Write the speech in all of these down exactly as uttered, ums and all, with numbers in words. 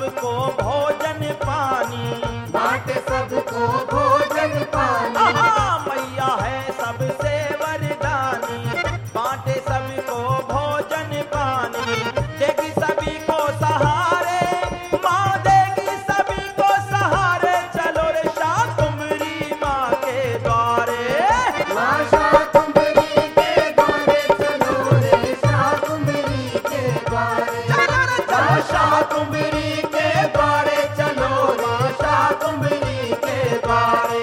सबको भोजन पानी, बांटे सबको भोजन पानी। आहा, मैया है सबसे वरदानी, बांटे सबको भोजन पानी, देगी सभी को सहारे, माँ देगी सभी को सहारे, चलो रे शाकुंभरी माँ के द्वारे। माँ शाकुंभरी के द्वारे चलो रे, शाकुंभरी के द्वारे। चलो रे चलो शाकुंभरी के द्वारे, चलो माँ शाकुंभरी के द्वारे।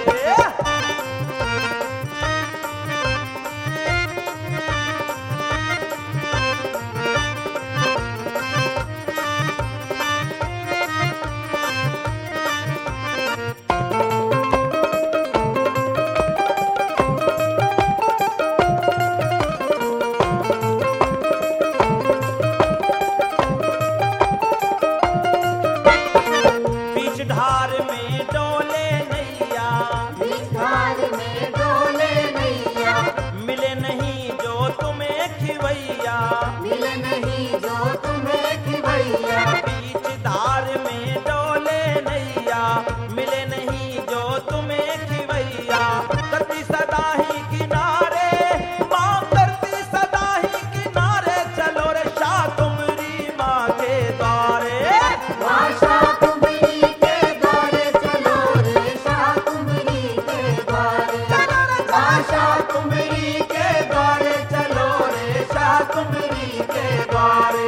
बीच धार में डोले नैया, बीच धार में डोले नैया, मिले नहीं जो तुम्हें खिवैया, मिले नहीं जो तुम्हें खिवैया। बीच धार में डोले नैया, मिले नहीं जो तुम्हें खिवैया, करती सदा ही किनारे, माँ करती सदा ही किनारे, चलो रे शाकुंभरी माँ के द्वारे। माँ शाकुंभरी के द्वारे चलो रे, शाकुंभरी के द्वारे। चलो रे चलो शाकुंभरी के द्वारे, चलो रे शाकुंभरी के द्वारे।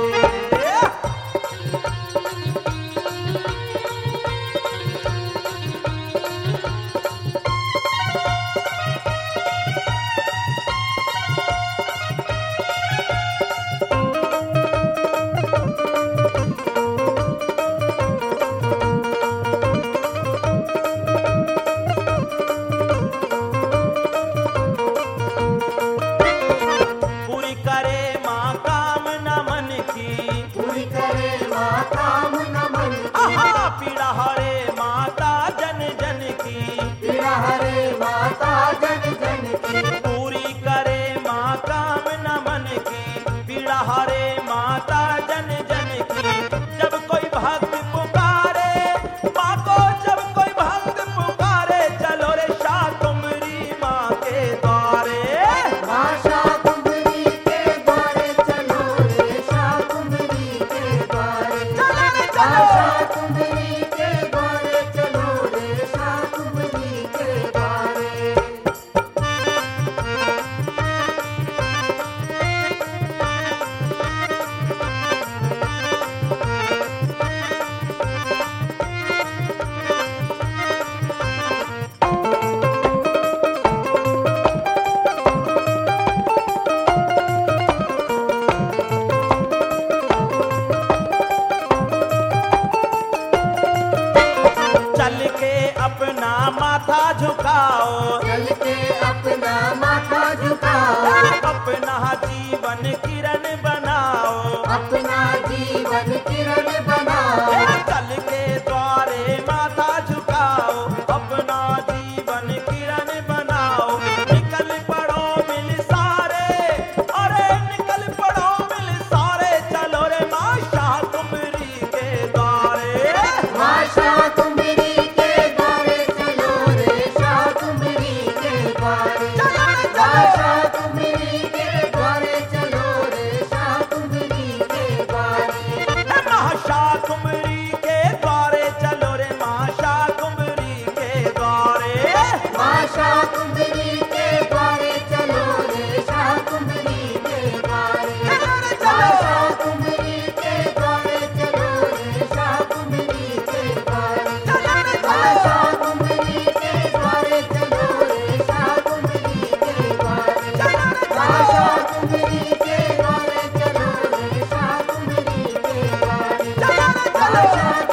पूरी करे माँ कामना मन की, पूरी करे माँ कामना मन की। आहा, पीड़ा हरे माता जन जन की, पीड़ा हरे माता जन जन की। पूरी करे माँ कामना मन की, पीड़ा हरे माता जन जन की। जब कोई भक्त पुकारे माँ को, जब कोई भक्त पुकारे, चलो रे शाकुंभरी माँ के द्वारे। माँ शाकुंभरी के द्वारे चलो रे, शाकुंभरी के द्वारे। चलो रे माँ चलो शाकुंभरी के द्वारे चलो रे, शाकुंभरी के द्वारे। चल के अपना माथा झुकाओ, चल के अपना माथा झुकाओ, अपना जीवन किरण बनाओ, अपना जीवन किरण बनाओ। चल के द्वारे माथा झुकाओ, अपना जीवन किरण बनाओ। निकल पड़ो मिल सारे, अरे निकल पड़ो मिल सारे, चलो रे माँ शाकुंभरी के द्वारे। माँ शाकुंभरी के द्वारे चलो रे, शाकुंभरी के द्वारे। चलो रे माँ चलो शाकुंभरी के द्वारे चलो रे, शाकुंभरी के द्वारे। माँ शाकुंभरी के द्वारे, चलो रे माँ शाकुंभरी के द्वारे। माँ शाकुंभरी के द्वारे चलो रे, शाकुंभरी के द्वारे। चलो रे माँ चलो शाकुंभरी के द्वारे चलो रे, शाकुंभरी के द्वारे। चलो रे माँ चलो शाकुंभरी के द्वारे चलो रे, शाकुंभरी के द्वारे। चलो रे माँ चलो शाकुंभरी के द्वारे चलो रे, शाकुंभरी के द्वारे। चलो रे माँ चलो शाकुंभरी